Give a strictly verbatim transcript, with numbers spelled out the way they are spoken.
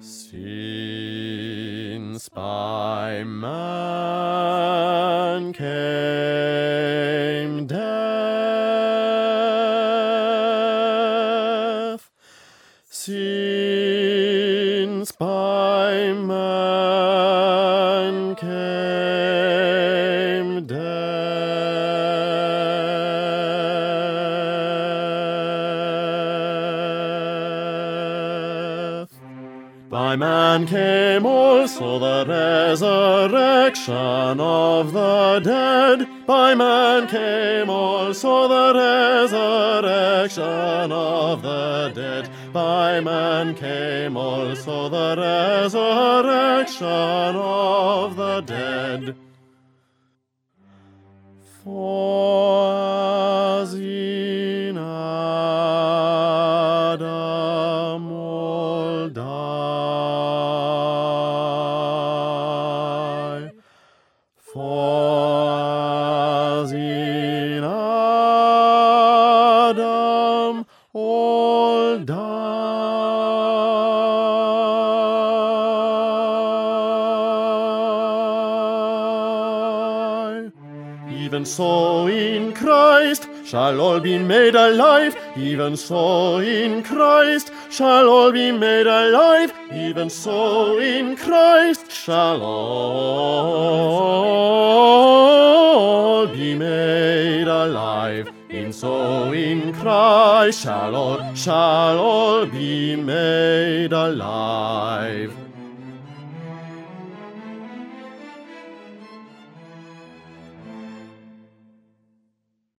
Since by man came death, since by man came death, by man came also the resurrection of the dead. By man came also the resurrection of the dead. By man came also the resurrection of the dead. For as in Adam all die, for as in Adam all die, even so in Christ shall all be made alive. Even so in Christ shall all be made alive. Even so in Christ shall all be made alive. In so in Christ shall all, shall all be made alive.